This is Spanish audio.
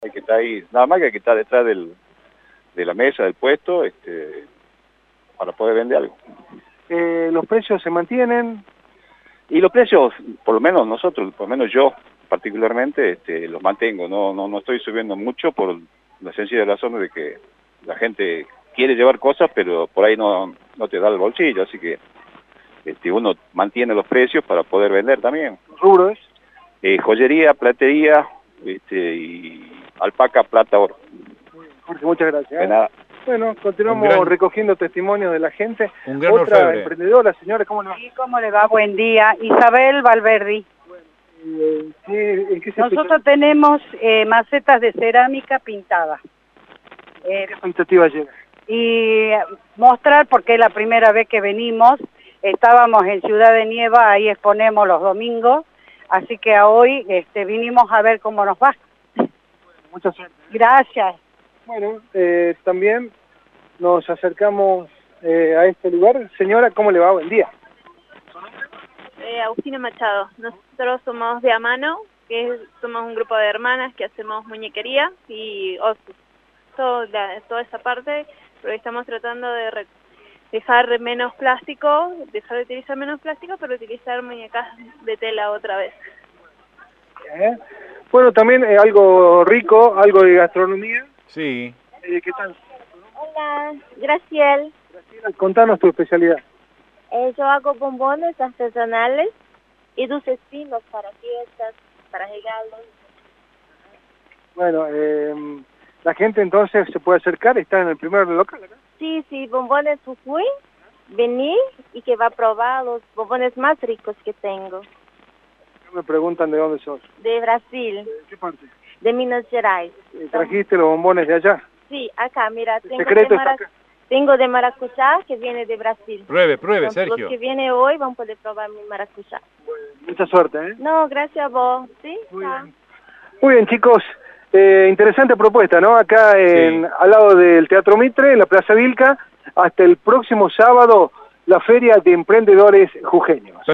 Hay que estar ahí, nada más que hay que estar detrás de la mesa, del puesto, para poder vender algo. ¿Los precios se mantienen? Y los precios, por lo menos nosotros, por lo menos yo particularmente, los mantengo. No estoy subiendo mucho por la sencilla razón de que la gente quiere llevar cosas, pero por ahí no te da el bolsillo, así que uno mantiene los precios para poder vender también. ¿Rubro es? Joyería, platería, y alpaca, plata, oro. Jorge, muchas gracias. De nada. Bueno, continuamos recogiendo testimonios de la gente. Un gran Otra orfebre. emprendedora, señora, ¿cómo le va? Sí, ¿cómo le va? Buen día. Isabel Valverdi. ¿En qué se Nosotros tenemos macetas de cerámica pintadas. ¿Qué expectativa llega? Y mostrar, porque es la primera vez que venimos, estábamos en Ciudad de Nieva, ahí exponemos los domingos, así que hoy vinimos a ver cómo nos va. Mucha suerte. Gracias. Bueno, también nos acercamos a este lugar. Señora, ¿cómo le va? Buen día. Agustina Machado. Nosotros somos de Amano, somos un grupo de hermanas que hacemos muñequería y toda esa parte, pero estamos tratando de dejar menos plástico, dejar de utilizar menos plástico, pero utilizar muñecas de tela otra vez. Bueno, también algo rico, algo de gastronomía. Sí. ¿Qué tal? Hola, Graciel. Graciela, contanos tu especialidad. Yo hago bombones artesanales y dulces finos para fiestas, para regalos. Bueno, la gente entonces se puede acercar, está en el primer local acá. Sí, bombones Jujuy, venir y que va a probar los bombones más ricos que tengo. Me preguntan de dónde sos. De Brasil. ¿De qué parte? De Minas Gerais. ¿Trajiste los bombones de allá? Sí, acá, mira, tengo de maracuyá que viene de Brasil. Pruebe, Entonces, Sergio. los que viene hoy van a poder probar mi maracuyá. Bueno, mucha suerte, ¿eh? No, gracias a vos. ¿Sí? Muy bien, chicos. Interesante propuesta, ¿no? Acá al lado del Teatro Mitre, en la Plaza Vilca, hasta el próximo sábado, la Feria de Emprendedores Jujeños.